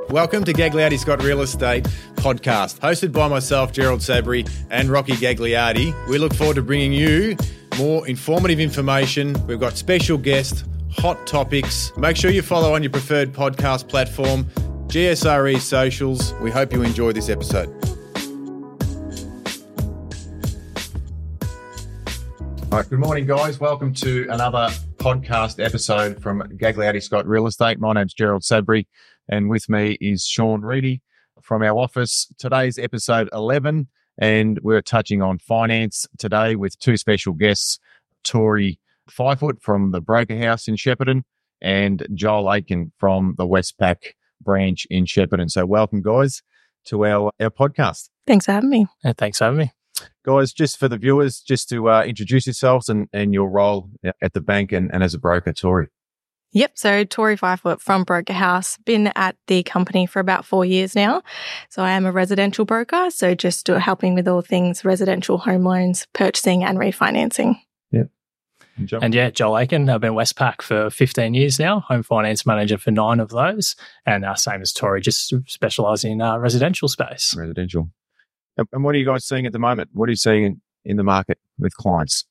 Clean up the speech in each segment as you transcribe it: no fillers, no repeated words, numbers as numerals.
Welcome to Gagliardi Scott Real Estate Podcast, hosted by myself, Gerald Sabri, and Rocky Gagliardi. We look forward to bringing you more informative information. We've got special guests, hot topics. Make sure you follow on your preferred podcast platform, GSRE Socials. We hope you enjoy this episode. All right, good morning, guys. Welcome to another podcast episode from Gagliardi Scott Real Estate. My name's Gerald Sabri, and with me is Sean Reedy from our office. Today's episode 11, and we're touching on finance today with two special guests, Tori Fivefoot from the Broker House in Shepparton and Joel Aiken from the Westpac branch in Shepparton. So welcome, guys, to our podcast. Thanks for having me. Thanks for having me. Guys, just for the viewers, just to introduce yourselves and your role at the bank and as a broker, Tori. Yep. So Tori Fivefoot from Broker House, been at the company for about 4 years now. So I am a residential broker. So just helping with all things residential home loans, purchasing and refinancing. Yep. And Joel Aiken. I've been Westpac for 15 years now, home finance manager for 9 of those. And same as Tori, just specialising in residential space. Residential. And what are you guys seeing at the moment? What are you seeing in the market with clients?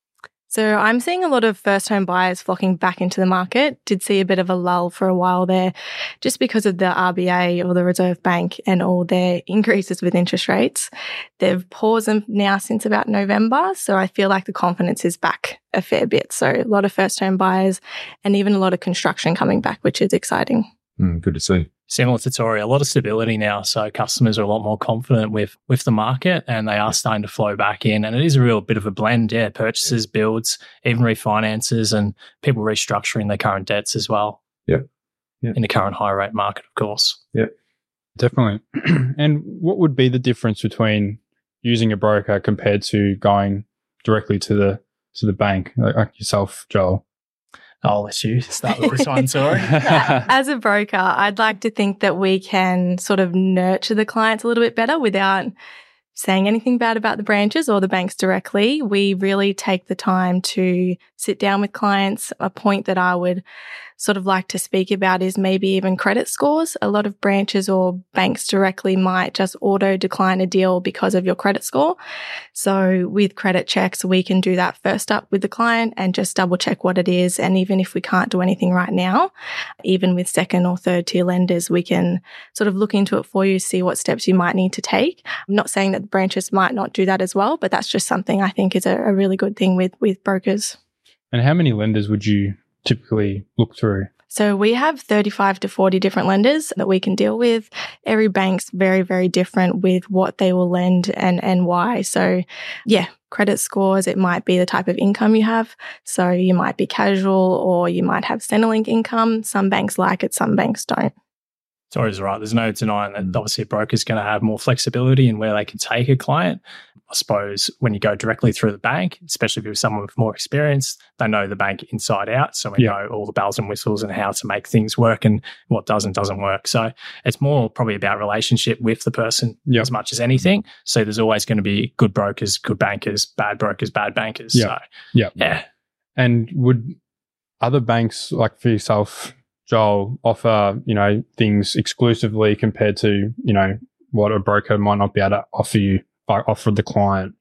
So I'm seeing a lot of first home buyers flocking back into the market. Did see a bit of a lull for a while there just because of the RBA or the Reserve Bank and all their increases with interest rates. They've paused them now since about November. So I feel like the confidence is back a fair bit. So a lot of first home buyers and even a lot of construction coming back, which is exciting. Good to see. Similar to Tori, a lot of stability now. So customers are a lot more confident with the market and they are starting to flow back in. And it is a real bit of a blend. Yeah, purchases, builds, even refinances and people restructuring their current debts as well. Yeah. In the current high rate market, of course. Yeah. Definitely. And what would be the difference between using a broker compared to going directly to the bank, like yourself, Joel? I'll let you start with this one, Tori. As a broker, I'd like to think that we can sort of nurture the clients a little bit better without saying anything bad about the branches or the banks directly. We really take the time to sit down with clients. A point that I would sort of like to speak about is maybe even credit scores. A lot of branches or banks directly might just auto decline a deal because of your credit score. So with credit checks, we can do that first up with the client and just double check what it is. And even if we can't do anything right now, even with second or third tier lenders, we can sort of look into it for you, see what steps you might need to take. I'm not saying that the branches might not do that as well, but that's just something I think is a really good thing with brokers. And how many lenders would you typically look through? So we have 35 to 40 different lenders that we can deal with. Every bank's very, very different with what they will lend and why. So yeah, credit scores, it might be the type of income you have. So you might be casual or you might have Centrelink income. Some banks like it, some banks don't. Tori's right. There's no denying that obviously a broker's going to have more flexibility in where they can take a client. I suppose when you go directly through the bank, especially with someone with more experience, they know the bank inside out. So we know all the bells and whistles and how to make things work and what does and doesn't work. So it's more probably about relationship with the person as much as anything. So there's always going to be good brokers, good bankers, bad brokers, bad bankers. Yeah. So, yeah. And would other banks, like for yourself, Joel, offer, things exclusively compared to, what a broker might not be able to offer you, offer the client?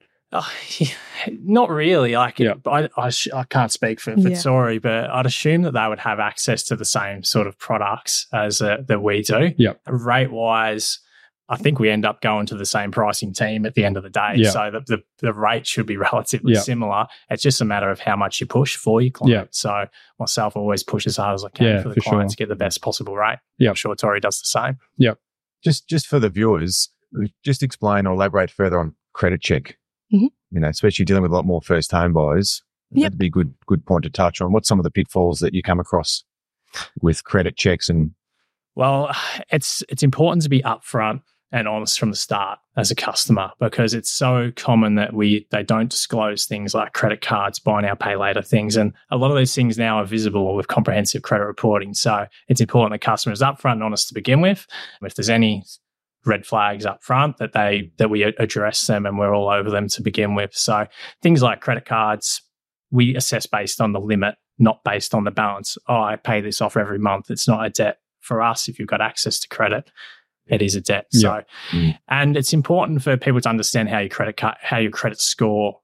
Not really. I can't speak for Tori, but I'd assume that they would have access to the same sort of products as that we do. Yeah. Rate-wise, I think we end up going to the same pricing team at the end of the day. Yeah. So the rate should be relatively similar. It's just a matter of how much you push for your client. Yeah. So myself always push as hard as I can for the client to get the best possible rate. Yeah. I'm sure Tori does the same. Yeah. Just for the viewers, just explain or elaborate further on credit check. Mm-hmm. Especially dealing with a lot more first home buyers. That'd be a good point to touch on. What's some of the pitfalls that you come across with credit checks? And well, it's important to be upfront and honest from the start as a customer, because it's so common that they don't disclose things like credit cards, buy now, pay later things. And a lot of those things now are visible with comprehensive credit reporting. So it's important that customers are upfront and honest to begin with. If there's any red flags up front, that we address them and we're all over them to begin with. So things like credit cards, we assess based on the limit, not based on the balance. Oh, I pay this off every month. It's not a debt for us, if you've got access to credit, it is a debt. Yeah. So, and it's important for people to understand how your credit score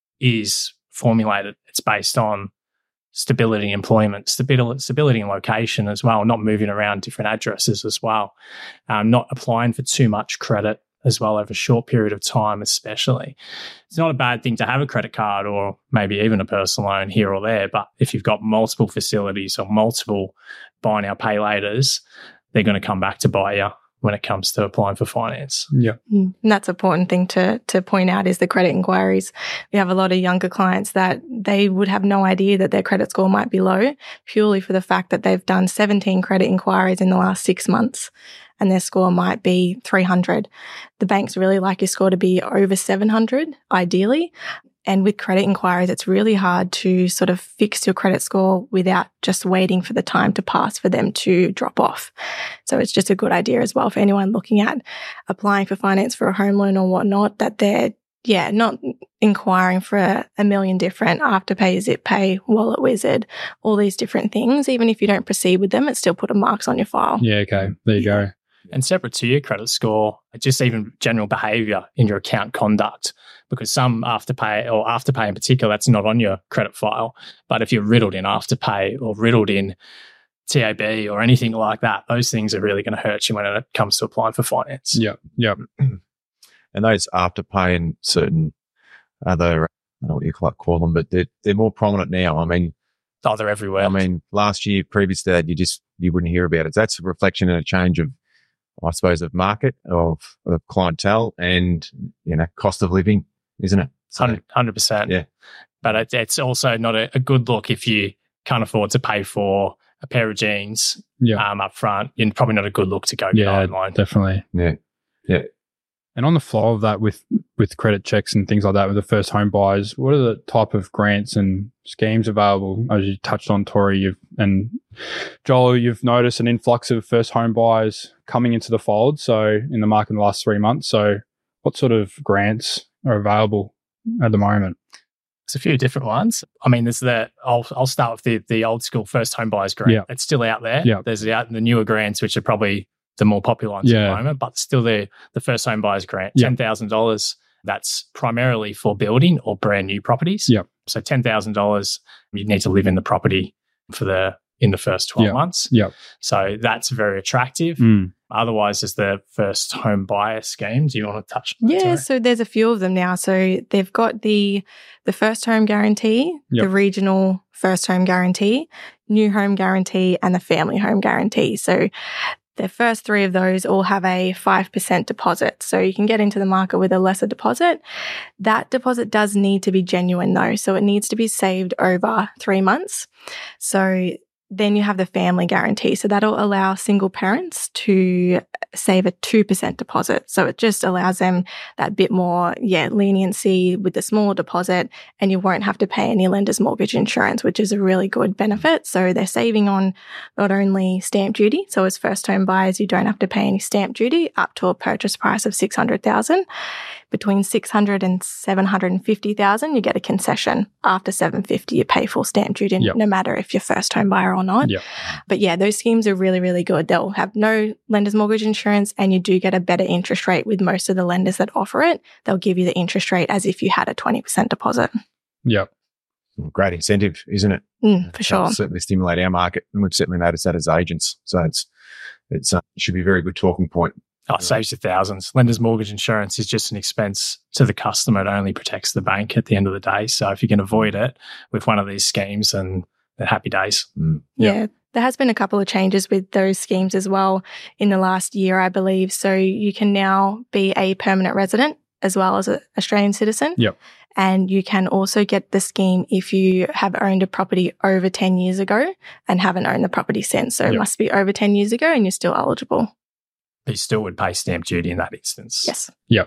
is formulated. It's based on stability in employment, stability in location as well, not moving around different addresses as well, not applying for too much credit as well over a short period of time especially. It's not a bad thing to have a credit card or maybe even a personal loan here or there, but if you've got multiple facilities or multiple buy now, pay laters, they're going to come back to buy you when it comes to applying for finance. Yeah. And that's an important thing to point out is the credit inquiries. We have a lot of younger clients that they would have no idea that their credit score might be low purely for the fact that they've done 17 credit inquiries in the last 6 months and their score might be 300. The banks really like your score to be over 700, ideally. And with credit inquiries, it's really hard to sort of fix your credit score without just waiting for the time to pass for them to drop off. So it's just a good idea as well for anyone looking at applying for finance for a home loan or whatnot, that they're, not inquiring for a million different Afterpay, ZipPay, Wallet Wizard, all these different things. Even if you don't proceed with them, it still put marks on your file. Yeah, okay. There you go. And separate to your credit score, just even general behaviour in your account conduct, because some Afterpay in particular, that's not on your credit file. But if you're riddled in Afterpay or riddled in TAB or anything like that, those things are really going to hurt you when it comes to applying for finance. Yeah, yeah. And those Afterpay and certain other, I don't know what you call them, but they're more prominent now. I mean, they're everywhere. I mean, last year, previous to that, you wouldn't hear about it. That's a reflection and a change of, I suppose, of market, of clientele and, cost of living, isn't it? So, 100%. Yeah. But it's also not a good look if you can't afford to pay for a pair of jeans up front. You're probably not a good look to go online. Definitely. Yeah. Yeah. And on the flow of that with credit checks and things like that with the first home buyers, what are the type of grants and schemes available? As you touched on, Tori, and Joel, you've noticed an influx of first home buyers coming into the fold, so in the market in the last 3 months. So what sort of grants are available at the moment? There's a few different ones. I mean, there's I'll start with the old school first home buyers grant. Yeah. It's still out there. Yeah. There's the newer grants, which are probably the more popular ones at the moment, but still the first home buyers grant, $10,000. That's primarily for building or brand new properties. Yep. So $10,000, you need to live in the property in the first 12 months. Yep. So that's very attractive. Otherwise, there's the first home buyer scheme. Do you want to touch on that? Yeah, so there's a few of them now. So they've got the first home guarantee, the regional first home guarantee, new home guarantee, and the family home guarantee. So the first three of those all have a 5% deposit. So you can get into the market with a lesser deposit. That deposit does need to be genuine though. So it needs to be saved over 3 months. So then you have the family guarantee. So that'll allow single parents to save a 2% deposit. So it just allows them that bit more, leniency with the smaller deposit, and you won't have to pay any lender's mortgage insurance, which is a really good benefit. So they're saving on not only stamp duty. So as first home buyers, you don't have to pay any stamp duty up to a purchase price of $600,000. Between $600,000 and $750,000, you get a concession. After $750,000, you pay full stamp duty, no matter if you're first home buyer or not. Yep. But those schemes are really, really good. They'll have no lender's mortgage insurance, and you do get a better interest rate with most of the lenders that offer it. They'll give you the interest rate as if you had a 20% deposit. Yep. Great incentive, isn't it? For sure. It'll certainly stimulate our market, and we've certainly noticed that as agents. So it should be a very good talking point. Oh, it saves you thousands. Lender's mortgage insurance is just an expense to the customer. It only protects the bank at the end of the day. So if you can avoid it with one of these schemes, and they're happy days. Yeah. There has been a couple of changes with those schemes as well in the last year, I believe. So you can now be a permanent resident as well as an Australian citizen. Yep. And you can also get the scheme if you have owned a property over 10 years ago and haven't owned the property since. So it must be over 10 years ago and you're still eligible. You still would pay stamp duty in that instance. Yes. Yep.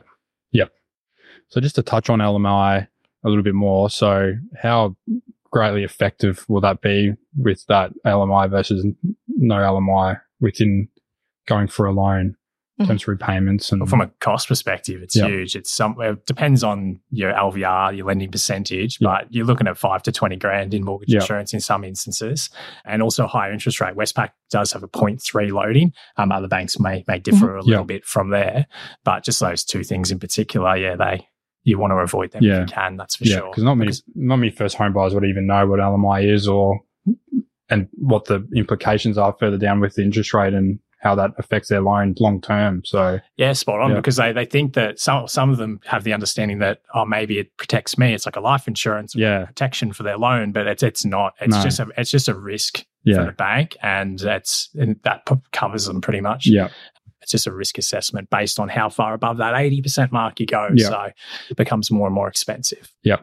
So just to touch on LMI a little bit more. So how greatly effective will that be with that LMI versus no LMI within going for a loan? in terms of repayments. And from a cost perspective, it's huge. It depends on your LVR, your lending percentage, but you're looking at 5 to 20 grand in mortgage insurance in some instances, and also a higher interest rate. Westpac does have a 0.3 loading. Other banks may differ a little bit from there, but just those two things in particular, you want to avoid them if you can. That's for sure. Because not many first home buyers would even know what LMI is and what the implications are further down with the interest rate and how that affects their loan long term. So spot on, because they think that some of them have the understanding that maybe it protects me. It's like a life insurance protection for their loan, but it's not. It's just a risk for the bank, and that covers them pretty much. Yeah. It's just a risk assessment based on how far above that 80% mark you go. So it becomes more and more expensive. Yep.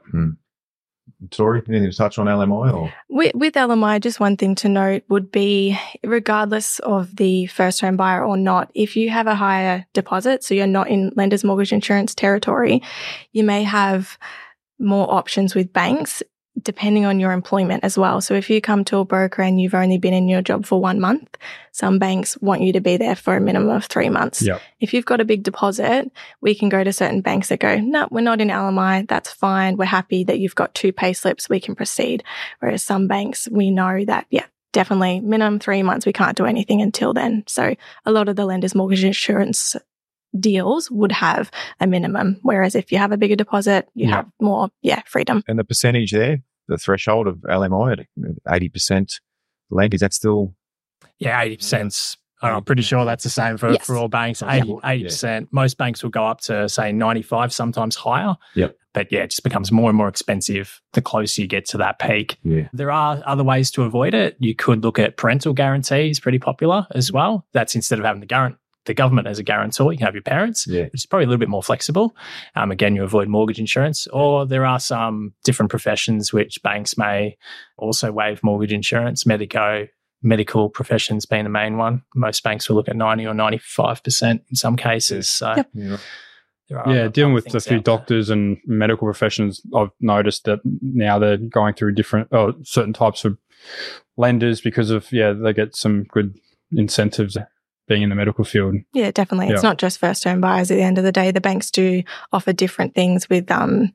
Tori, anything to touch on LMI? Or? With LMI, just one thing to note would be, regardless of the first home buyer or not, if you have a higher deposit, so you're not in lender's mortgage insurance territory, you may have more options with banks depending on your employment as well. So if you come to a broker and you've only been in your job for 1 month, some banks want you to be there for a minimum of 3 months. Yep. If you've got a big deposit, we can go to certain banks that go, no, we're not in LMI. That's fine. We're happy that you've got 2 pay slips. We can proceed. Whereas some banks, we know that, definitely minimum 3 months. We can't do anything until then. So a lot of the lenders' mortgage insurance deals would have a minimum. Whereas if you have a bigger deposit, you have more, freedom. And the percentage there, the threshold of LMI at 80% lend, is that still? Yeah, 80%. I'm pretty sure that's the same for all banks. 80%. Most banks will go up to, say, 95, sometimes higher. Yep. But it just becomes more and more expensive the closer you get to that peak. Yeah. There are other ways to avoid it. You could look at parental guarantees, pretty popular as well. That's instead of having the government as a guarantor, you can have your parents, which is probably a little bit more flexible. Again, you avoid mortgage insurance. Or there are some different professions which banks may also waive mortgage insurance. Medical professions being the main one. Most banks will look at 90 or 95% in some cases. So there are dealing with a few doctors and medical professions, I've noticed that now they're going through certain types of lenders because of, they get some good incentives being in the medical field. Yeah, definitely. It's not just first home buyers. At the end of the day, the banks do offer different things with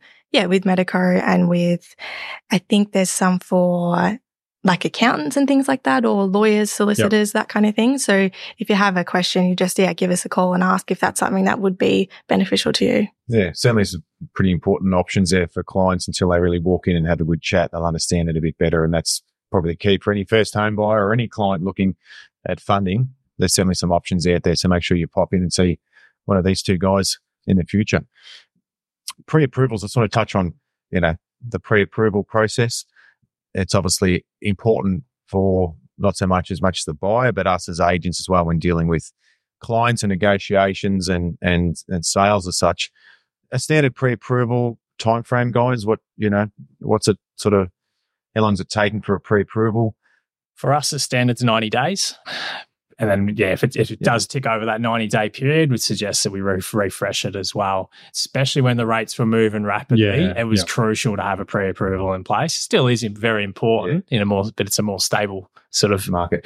Medico and with, I think there's some for like accountants and things like that, or lawyers, solicitors, that kind of thing. So if you have a question, you just, give us a call and ask if that's something that would be beneficial to you. Yeah, certainly some pretty important options there for clients until they really walk in and have a good chat. They'll understand it a bit better. And that's probably the key for any first home buyer or any client looking at funding. There's certainly some options out there. So make sure you pop in and see one of these two guys in the future. Pre-approvals, I sort of touch on, the pre-approval process. It's obviously important for not so much as the buyer, but us as agents as well when dealing with clients and negotiations and sales as such. A standard pre-approval timeframe, guys, what's it sort of, how long is it taking for a pre-approval? For us, the standard's 90 days. And then, if it does tick over that 90-day period, we'd suggest that we refresh it as well, especially when the rates were moving rapidly. It was crucial to have a pre-approval in place. Still is very important but it's a more stable sort of market,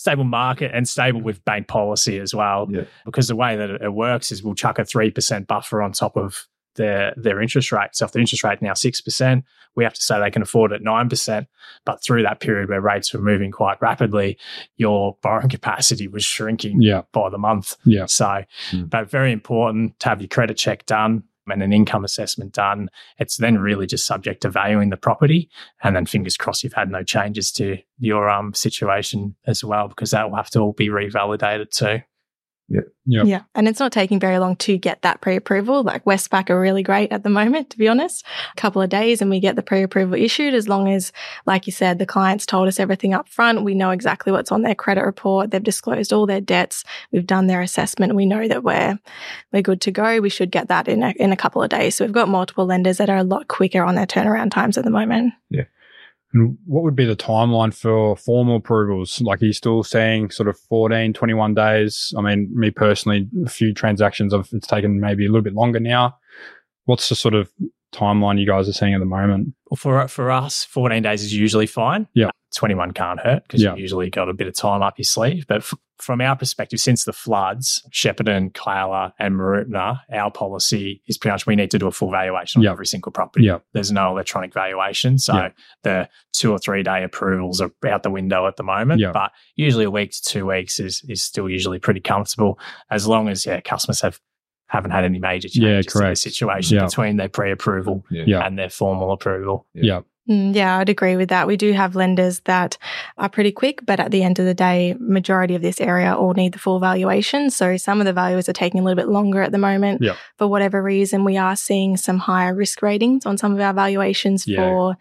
and stable with bank policy as well. Yeah. Because the way that it works is we'll chuck a 3% buffer on top of their interest rate. So if the interest rate now 6%, we have to say they can afford it at 9%. But through that period where rates were moving quite rapidly, your borrowing capacity was shrinking by the month. Yeah. So, but very important to have your credit check done and an income assessment done. It's then really just subject to valuing the property, and then fingers crossed you've had no changes to your situation as well, because that will have to all be revalidated too. Yeah. And it's not taking very long to get that pre-approval. Like Westpac are really great at the moment, to be honest. A couple of days and we get the pre-approval issued, as long as, like you said, the client's told us everything up front. We know exactly what's on their credit report. They've disclosed all their debts. We've done their assessment. We know that we're good to go. We should get that in a couple of days. So we've got multiple lenders that are a lot quicker on their turnaround times at the moment. Yeah. And what would be the timeline for formal approvals? Like, are you still saying sort of 14, 21 days? I mean, me personally, a few transactions, it's taken maybe a little bit longer now. What's the sort of timeline you guys are seeing at the moment? Well, for us, 14 days is usually fine. Yeah. 21 can't hurt because you've usually got a bit of time up your sleeve. But from our perspective, since the floods, Shepparton, Clayla and Mooroopna, our policy is pretty much we need to do a full valuation on every single property. Yeah. There's no electronic valuation. So the 2 or 3 day approvals are out the window at the moment. Yeah. But usually a week to 2 weeks is still usually pretty comfortable as long as customers haven't had any major changes in their situation between their pre-approval and their formal approval. Yeah. Yeah, I'd agree with that. We do have lenders that are pretty quick, but at the end of the day, majority of this area all need the full valuation. So some of the valuers are taking a little bit longer at the moment. Yeah. For whatever reason, we are seeing some higher risk ratings on some of our valuations for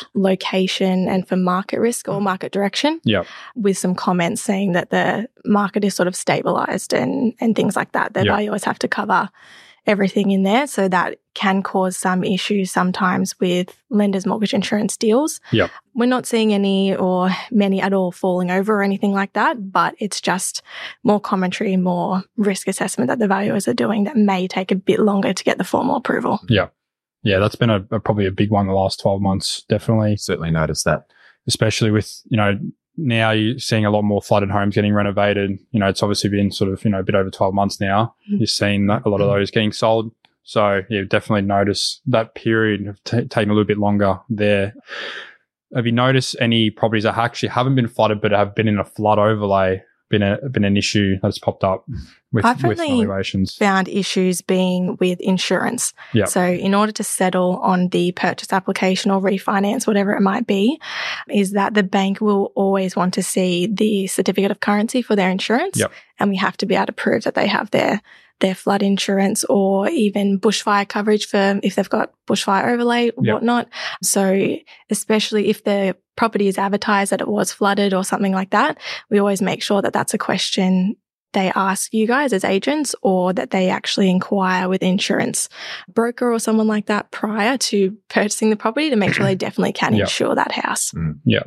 location and for market risk or market direction. Yeah. With some comments saying that the market is sort of stabilized and things like that. The valuers have to cover everything in there. So that can cause some issues sometimes with lenders' mortgage insurance deals. Yeah. We're not seeing any or many at all falling over or anything like that, but it's just more commentary, more risk assessment that the valuers are doing that may take a bit longer to get the formal approval. Yeah. Yeah, that's been probably a big one the last 12 months, definitely. Certainly noticed that. Especially with, now you're seeing a lot more flooded homes getting renovated. It's obviously been sort of, a bit over 12 months now. You're seeing a lot of those getting sold. So, definitely notice that period of taking a little bit longer there. Have you noticed any properties that actually haven't been flooded but have been in a flood overlay, been an issue that's popped up with valuations? Found issues being with insurance. Yeah. So in order to settle on the purchase application or refinance, whatever it might be, is that the bank will always want to see the certificate of currency for their insurance. Yep. And we have to be able to prove that they have their flood insurance or even bushfire coverage for if they've got bushfire overlay, whatnot. So especially if the property is advertised that it was flooded or something like that, we always make sure that that's a question they ask you guys as agents or that they actually inquire with insurance broker or someone like that prior to purchasing the property to make sure they definitely can insure that house. Yeah.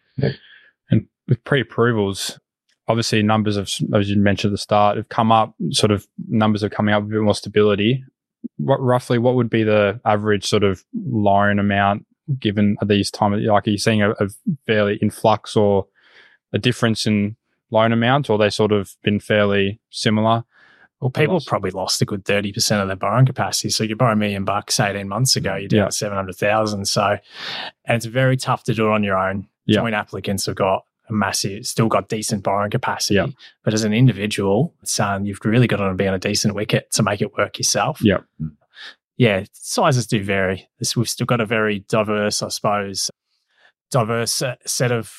And with pre-approvals, obviously numbers as you mentioned at the start, have come up, sort of numbers are coming up with a bit more stability. What would be the average sort of loan amount given at these times? Like, are you seeing a fairly influx or a difference in loan amount, or they sort of been fairly similar? Well, people probably lost a good 30% of their borrowing capacity. So you borrow $1 million 18 months ago, you're down to 700,000. So, and it's very tough to do it on your own. Joint applicants have got still got decent borrowing capacity. Yeah. But as an individual, you've really got to be on a decent wicket to make it work yourself. Yeah. Yeah, sizes do vary. We've still got a very diverse, I suppose, set of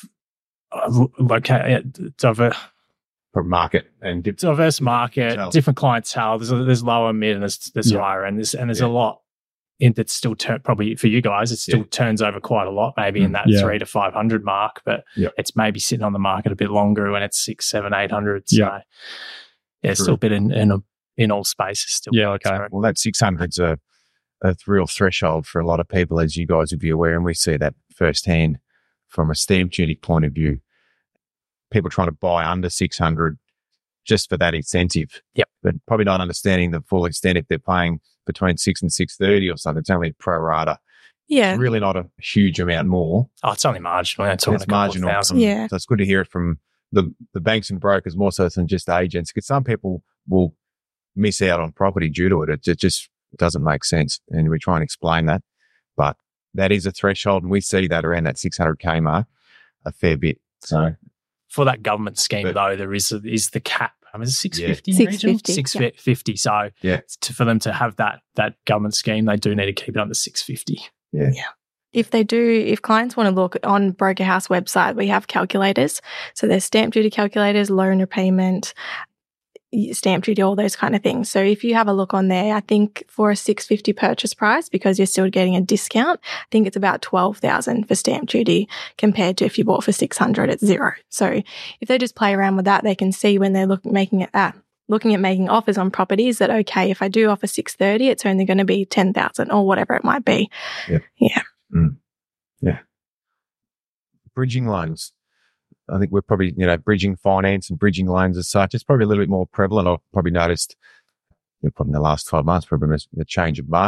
market and diverse market, different clientele. There's lower, mid, and there's higher end. There's a lot that's still probably for you guys. It still turns over quite a lot, maybe in that 300 to 500 mark, but it's maybe sitting on the market a bit longer when it's 600, 700, 800. So it's still a bit in all spaces. Still, okay. Well, that 600's a real threshold for a lot of people, as you guys would be aware, and we see that firsthand from a stamp duty point of view. People trying to buy under 600 just for that incentive. Yep. But probably not understanding the full extent if they're paying between 6 and 630 or something. It's only pro rata. Yeah. It's really not a huge amount more. Oh, it's only marginal. It's marginal. Yeah. So it's good to hear it from the banks and brokers more so than just agents, because some people will miss out on property due to it. It just doesn't make sense. And we try and explain that. But that is a threshold, and we see that around that 600K mark a fair bit. So for that government scheme, though, there is the cap. I mean, is it 650? 650. 650. So for them to have that government scheme, they do need to keep it under 650. Yeah. If clients want to look on Broker House website, we have calculators. So there's stamp duty calculators, loan repayment, stamp duty, all those kind of things. So if you have a look on there, I think for a 650 purchase price, because you're still getting a discount, I think it's about 12,000 for stamp duty compared to if you bought for 600 at zero. So if they just play around with that, they can see when they're looking at making offers on properties that, okay, if I do offer 630, it's only going to be 10,000 or whatever it might be. Yeah. Yeah. Bridging loans. I think we're probably, bridging finance and bridging loans as such. It's probably a little bit more prevalent. I've probably noticed, probably in the last 12 months, probably a change of market.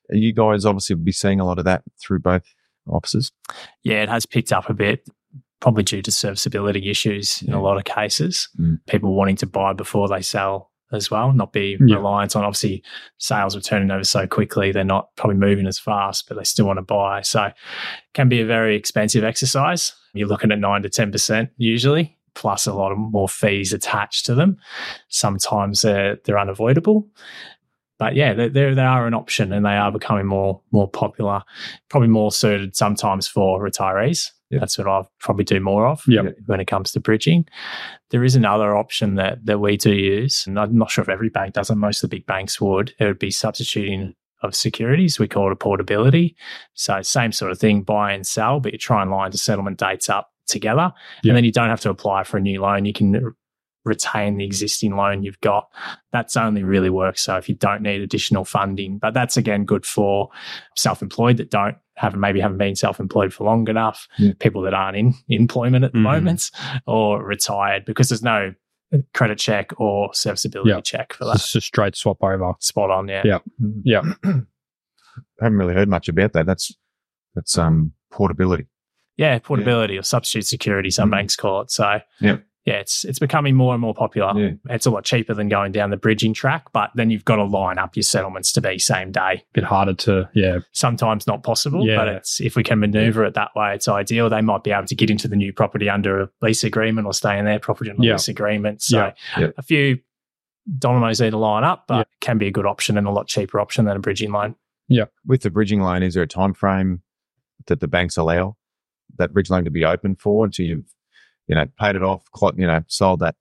You guys obviously will be seeing a lot of that through both offices. Yeah, it has picked up a bit, probably due to serviceability issues in a lot of cases. People wanting to buy before they sell as well, not be reliant on, obviously, sales are turning over so quickly, they're not probably moving as fast, but they still want to buy. So it can be a very expensive exercise. You're looking at 9 to 10% usually, plus a lot of more fees attached to them. Sometimes they're unavoidable. But yeah, they are an option, and they are becoming more popular, probably more suited sometimes for retirees. Yep. That's what I probably do more of when it comes to bridging. There is another option that we do use, and I'm not sure if every bank does it. Most of the big banks would. It would be substituting of securities. We call it a portability. So same sort of thing, buy and sell, but you try and line the settlement dates up together. Yep. And then you don't have to apply for a new loan. You can retain the existing loan you've got. That's only really works so if you don't need additional funding. But that's again good for self-employed that haven't been self-employed for long enough, people that aren't in employment at the moment, or retired, because there's no credit check or serviceability check for that. It's just a straight swap over. Spot on, yeah. Yeah. I haven't really heard much about that. That's portability. Yeah, portability or substitute security, some banks call it. So yeah, it's becoming more and more popular. Yeah. It's a lot cheaper than going down the bridging track, but then you've got to line up your settlements to be same day. Bit harder to, Sometimes not possible, but if we can maneuver it that way, it's ideal. They might be able to get into the new property under a lease agreement or stay in their property on a lease agreement. So a few dominoes need to line up, but it can be a good option and a lot cheaper option than a bridging loan. Yeah. With the bridging loan, is there a time frame that the banks allow that bridge loan to be open for until you've paid it off, sold that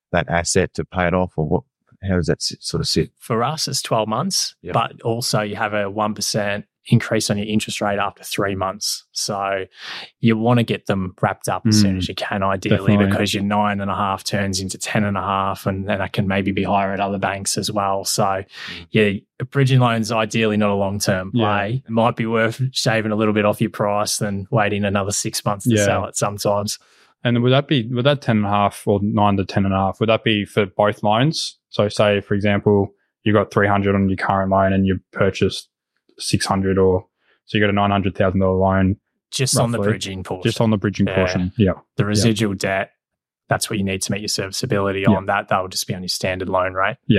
asset to pay it off, or what? How does that sort of sit? For us, it's 12 months, but also you have a 1% increase on your interest rate after 3 months. So you want to get them wrapped up as soon as you can, ideally, because your 9.5 turns into 10.5, and that can maybe be higher at other banks as well. So a bridging loan's ideally not a long-term play. It might be worth shaving a little bit off your price than waiting another 6 months to sell it sometimes. And would that 10.5 or 9 to 10.5, would that be for both loans? So say, for example, you got 300 on your current loan and you purchased 600, or so you got a $900,000 loan. Just roughly, on the bridging portion. Just on the bridging portion, yeah. The residual debt, that's what you need to meet your serviceability on. That will just be on your standard loan rate. Yeah.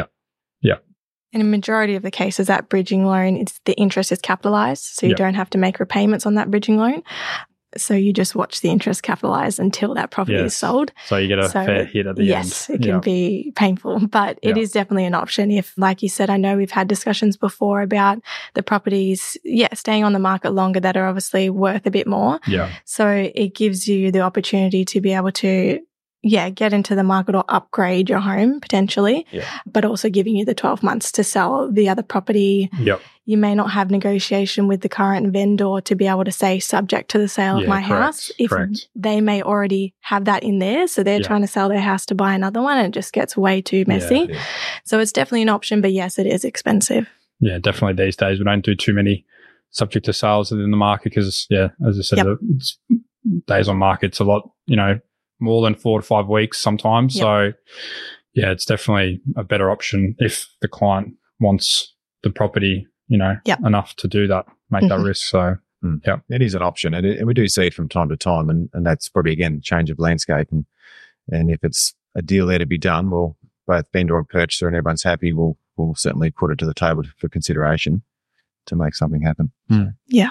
In a majority of the cases, that bridging loan, the interest is capitalised, so you don't have to make repayments on that bridging loan. So you just watch the interest capitalize until that property is sold. So you get a fair hit at the end. Yes, it can be painful, but it is definitely an option. If, like you said, I know we've had discussions before about the properties, staying on the market longer that are obviously worth a bit more. Yeah. So it gives you the opportunity to be able to get into the market or upgrade your home potentially, but also giving you the 12 months to sell the other property. Yep. You may not have negotiation with the current vendor to be able to say subject to the sale of my house. If they may already have that in there, so they're trying to sell their house to buy another one, and it just gets way too messy. Yeah. So it's definitely an option, but yes, it is expensive. Yeah, definitely these days we don't do too many subject to sales in the market because, as I said, it's days on market's a lot, more than 4 to 5 weeks sometimes. Yep. So, it's definitely a better option if the client wants the property, enough to do that, make that risk. So, it is an option. And we do see it from time to time. And that's probably, again, change of landscape. And if it's a deal there to be done, well, both vendor and purchaser and everyone's happy, we'll certainly put it to the table for consideration to make something happen. Yeah.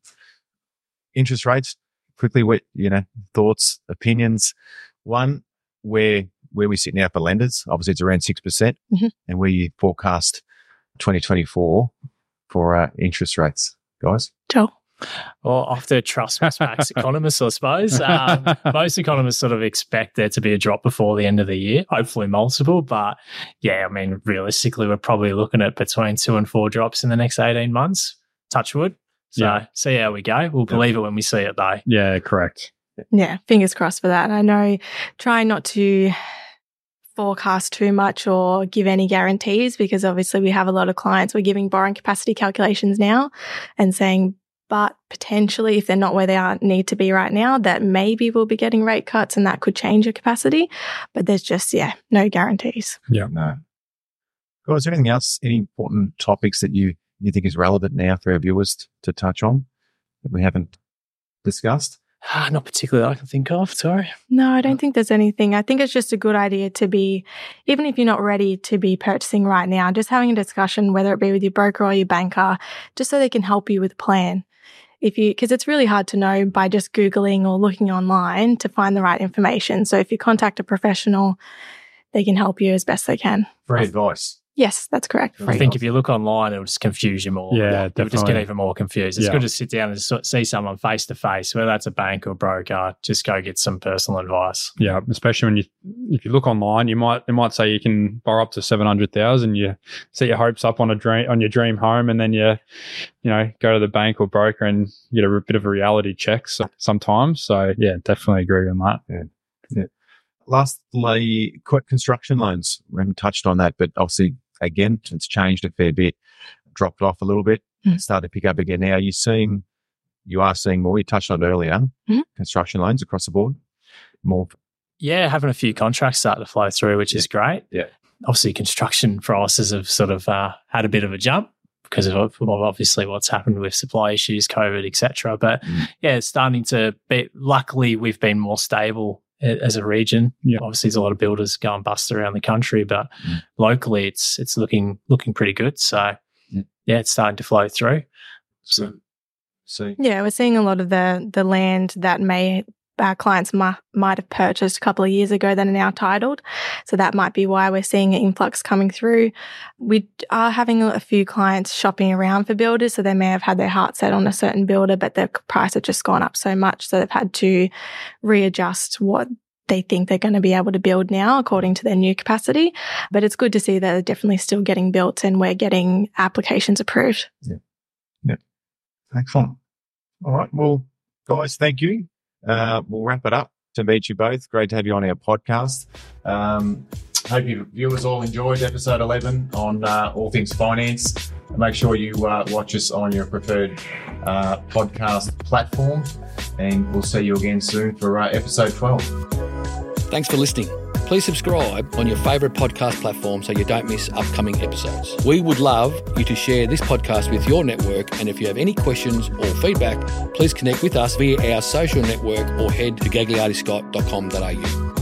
Interest rates. Quickly, thoughts, opinions. One, where we sit now for lenders, obviously it's around 6%, and where you forecast 2024 for interest rates, guys. Joel? Well, after trust Westpac's economists, I suppose. Most economists sort of expect there to be a drop before the end of the year, hopefully multiple. But realistically, we're probably looking at between 2 and 4 drops in the next 18 months. Touch wood. So see how we go. We'll believe it when we see it, though. Yeah, correct. Yeah, fingers crossed for that. I know, try not to forecast too much or give any guarantees, because obviously we have a lot of clients, we're giving borrowing capacity calculations now and saying, but potentially if they're not where they need to be right now, that maybe we'll be getting rate cuts and that could change your capacity. But there's just, no guarantees. Yeah, no. Guys, is there anything else, any important topics that you you think is relevant now for our viewers to touch on that we haven't discussed? Not particularly that I can think of, sorry. No, I don't think there's anything. I think it's just a good idea to be, even if you're not ready to be purchasing right now, just having a discussion, whether it be with your broker or your banker, just so they can help you with a plan. Because it's really hard to know by just Googling or looking online to find the right information. So if you contact a professional, they can help you as best they can. Free advice. Yes, that's correct. I think if you look online, it'll just confuse you more. Yeah, You'll just get even more confused. It's good to sit down and see someone face to face, whether that's a bank or broker. Just go get some personal advice. Yeah, especially if you look online, it might say you can borrow up to 700,000. You set your hopes up on your dream home, and then you go to the bank or broker and get a bit of a reality check sometimes. So yeah, definitely agree on that. Yeah. Lastly, quick construction loans. We haven't touched on that, but obviously, again, it's changed a fair bit, dropped off a little bit, started to pick up again. Now you are seeing more. You touched on it earlier, construction loans across the board, more. Yeah, having a few contracts start to flow through, which is great. Yeah. Obviously, construction prices have sort of had a bit of a jump because of obviously what's happened with supply issues, COVID, etc. But yeah, it's starting to be, luckily, we've been more stable as a region. Obviously, there's a lot of builders going bust around the country, but locally it's looking pretty good. So yeah, it's starting to flow through. So yeah, we're seeing a lot of the land that our clients might have purchased a couple of years ago that are now titled. So that might be why we're seeing an influx coming through. We are having a few clients shopping around for builders. So they may have had their heart set on a certain builder, but their price has just gone up so much. So they've had to readjust what they think they're going to be able to build now according to their new capacity. But it's good to see that they're definitely still getting built and we're getting applications approved. Yeah. Excellent. All right. Well, guys, thank you. We'll wrap it up. To meet you both. Great to have you on our podcast. Hope you viewers all enjoyed episode 11 on all things finance. Make sure you watch us on your preferred podcast platform, and we'll see you again soon for episode 12. Thanks for listening. Please subscribe on your favourite podcast platform so you don't miss upcoming episodes. We would love you to share this podcast with your network, and if you have any questions or feedback, please connect with us via our social network or head to gagliardiscott.com.au.